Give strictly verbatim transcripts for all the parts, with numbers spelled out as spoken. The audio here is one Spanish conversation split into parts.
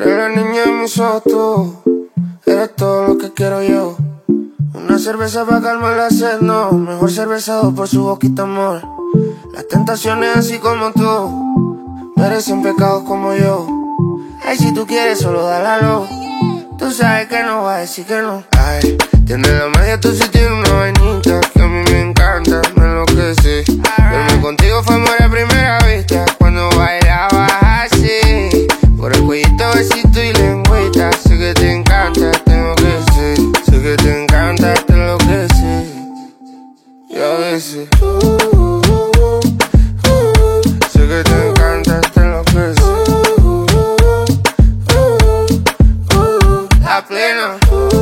eres la niña de mis ojos, tú eres todo lo que quiero yo. Una cerveza para calmar la sed, no. Mejor cerveza dos por su boquita, amor. Las tentaciones así como tú merecen pecados como yo. Ay, si tú quieres solo dale a luz. Tú sabes que no va a decir que no. Ay, tienes la magia, tú sí tienes una vainita que a mí me encanta, me enloquece. Verme contigo fue amor a primera vista, cuando bailabas así. Por el cuellito, besito y lengüita. Sé que te encanta, tengo que ser. Sé que te encanta, te enloquece. Y a veces uh, uh, uh, uh, sé que te encanta, te enloquece. Uh, uh, uh, uh, la plena.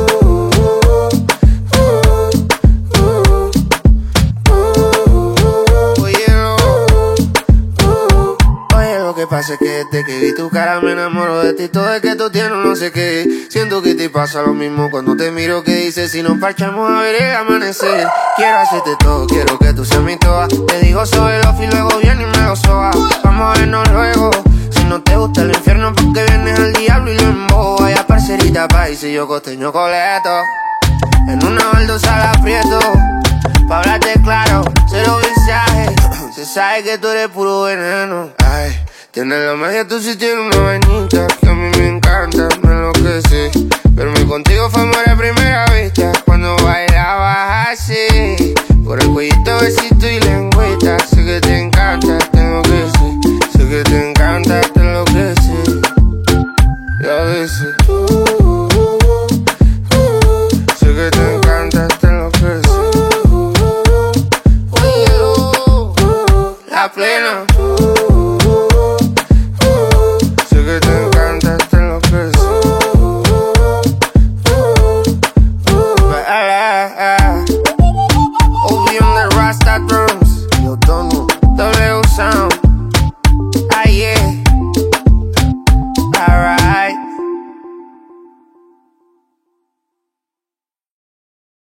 Lo que pasa es que desde que vi tu cara me enamoro de ti. Todo es que tú tienes no sé qué. Siento que te pasa lo mismo cuando te miro. Que dices si nos parchamos a ver el amanecer. Quiero hacerte todo, quiero que tú seas mi toa. Te digo soy el off y luego viene y me lo soba. Vamos a vernos luego. Si no te gusta el infierno porque vienes al diablo y lo embobo. Vaya parcerita país y yo costeño coleto. En una baldosa la aprieto. Pa' hablarte claro, cero mensaje. Se sabe que tú eres puro veneno. Ay, tienes la magia, tú sí tienes una vainita que a mí me encanta, me enloquece. Verme contigo fue amor a primera vista,